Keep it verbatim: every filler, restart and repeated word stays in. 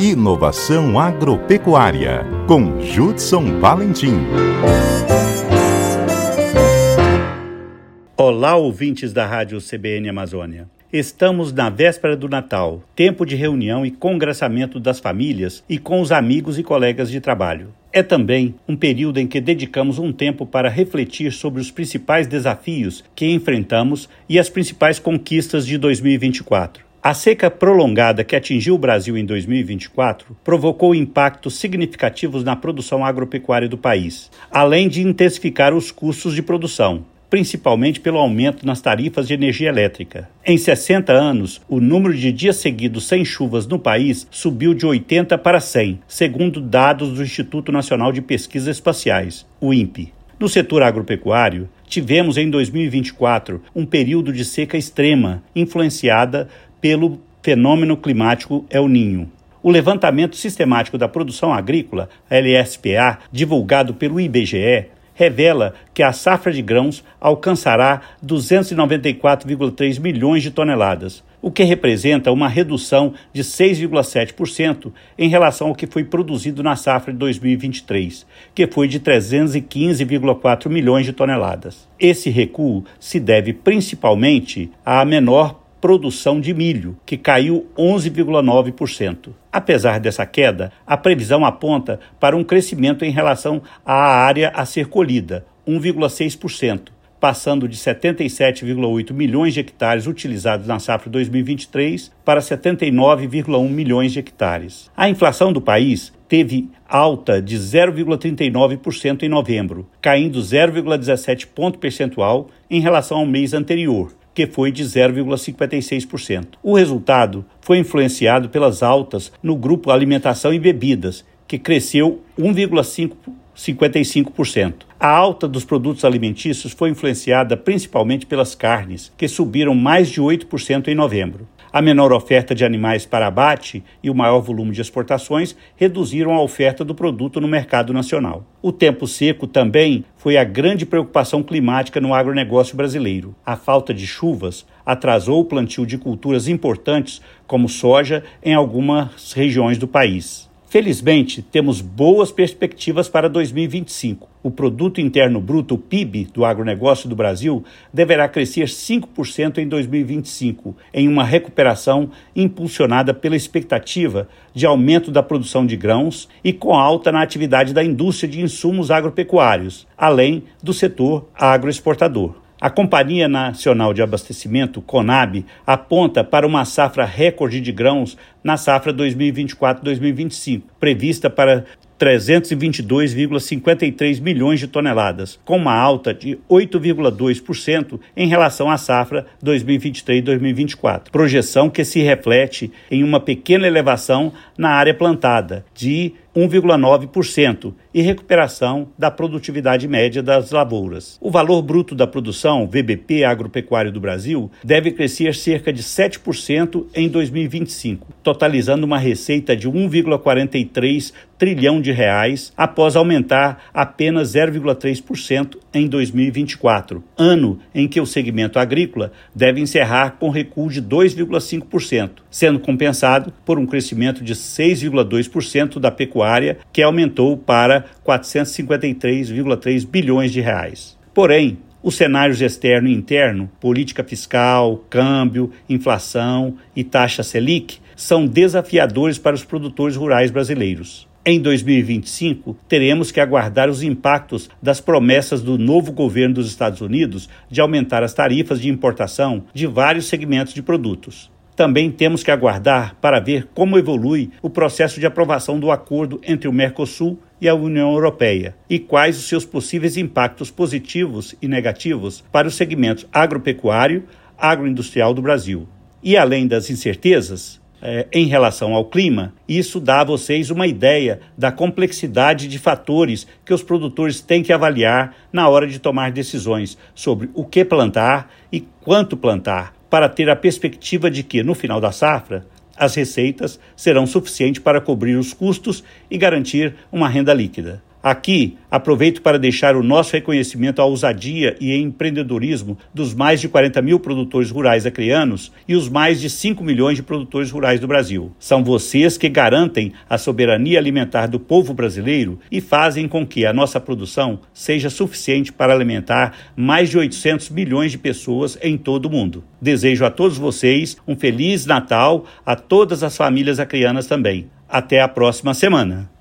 Inovação Agropecuária, com Judson Valentim. Olá, ouvintes da Rádio C B N Amazônia. Estamos na véspera do Natal, tempo de reunião e congraçamento das famílias e com os amigos e colegas de trabalho. É também um período em que dedicamos um tempo para refletir sobre os principais desafios que enfrentamos e as principais conquistas de dois mil e vinte e quatro. A seca prolongada que atingiu o Brasil em dois mil e vinte e quatro provocou impactos significativos na produção agropecuária do país, além de intensificar os custos de produção, principalmente pelo aumento nas tarifas de energia elétrica. Em sessenta anos, o número de dias seguidos sem chuvas no país subiu de oitenta para cem, segundo dados do Instituto Nacional de Pesquisas Espaciais, o INPE. No setor agropecuário, tivemos em dois mil e vinte e quatro um período de seca extrema, influenciada pelo fenômeno climático El Niño. O levantamento sistemático da produção agrícola, L S P A, divulgado pelo I B G E, revela que a safra de grãos alcançará duzentos e noventa e quatro vírgula três milhões de toneladas, o que representa uma redução de seis vírgula sete por cento em relação ao que foi produzido na safra de dois mil e vinte e três, que foi de trezentos e quinze vírgula quatro milhões de toneladas. Esse recuo se deve principalmente à menor produção de milho, que caiu onze vírgula nove por cento. Apesar dessa queda, a previsão aponta para um crescimento em relação à área a ser colhida, um vírgula seis por cento, passando de setenta e sete vírgula oito milhões de hectares utilizados na safra dois mil e vinte e três para setenta e nove vírgula um milhões de hectares. A inflação do país teve alta de zero vírgula trinta e nove por cento em novembro, caindo zero vírgula dezessete ponto percentual em relação ao mês anterior, que foi de zero vírgula cinquenta e seis por cento. O resultado foi influenciado pelas altas no grupo alimentação e bebidas, que cresceu um vírgula cinquenta e cinco por cento. A alta dos produtos alimentícios foi influenciada principalmente pelas carnes, que subiram mais de oito por cento em novembro. A menor oferta de animais para abate e o maior volume de exportações reduziram a oferta do produto no mercado nacional. O tempo seco também foi a grande preocupação climática no agronegócio brasileiro. A falta de chuvas atrasou o plantio de culturas importantes, como soja, em algumas regiões do país. Felizmente, temos boas perspectivas para dois mil e vinte e cinco. O Produto Interno Bruto, o P I B, do agronegócio do Brasil deverá crescer cinco por cento em dois mil e vinte e cinco, em uma recuperação impulsionada pela expectativa de aumento da produção de grãos e com alta na atividade da indústria de insumos agropecuários, além do setor agroexportador. A Companhia Nacional de Abastecimento, CONAB, aponta para uma safra recorde de grãos na safra dois mil e vinte e quatro dois mil e vinte e cinco, prevista para trezentos e vinte e dois vírgula cinquenta e três milhões de toneladas, com uma alta de oito vírgula dois por cento em relação à safra dois mil e vinte e três dois mil e vinte e quatro. Projeção que se reflete em uma pequena elevação na área plantada, de um vírgula nove por cento, e recuperação da produtividade média das lavouras. O valor bruto da produção, V B P agropecuário do Brasil, deve crescer cerca de sete por cento em dois mil e vinte e cinco, totalizando uma receita de um vírgula quarenta e três trilhão de reais, após aumentar apenas zero vírgula três por cento em dois mil e vinte e quatro, ano em que o segmento agrícola deve encerrar com recuo de dois vírgula cinco por cento, sendo compensado por um crescimento de seis vírgula dois por cento da pecuária, que aumentou para quatrocentos e cinquenta e três vírgula três bilhões de reais. Porém, os cenários externo e interno, política fiscal, câmbio, inflação e taxa Selic, são desafiadores para os produtores rurais brasileiros. Em dois mil e vinte e cinco, teremos que aguardar os impactos das promessas do novo governo dos Estados Unidos de aumentar as tarifas de importação de vários segmentos de produtos. Também temos que aguardar para ver como evolui o processo de aprovação do acordo entre o Mercosul e a União Europeia e quais os seus possíveis impactos positivos e negativos para os segmentos agropecuário, agroindustrial do Brasil. E além das incertezas eh, em relação ao clima, isso dá a vocês uma ideia da complexidade de fatores que os produtores têm que avaliar na hora de tomar decisões sobre o que plantar e quanto plantar, para ter a perspectiva de que, no final da safra, as receitas serão suficientes para cobrir os custos e garantir uma renda líquida. Aqui, aproveito para deixar o nosso reconhecimento à ousadia e empreendedorismo dos mais de quarenta mil produtores rurais acreanos e os mais de cinco milhões de produtores rurais do Brasil. São vocês que garantem a soberania alimentar do povo brasileiro e fazem com que a nossa produção seja suficiente para alimentar mais de oitocentos milhões de pessoas em todo o mundo. Desejo a todos vocês um Feliz Natal, a todas as famílias acreanas também. Até a próxima semana.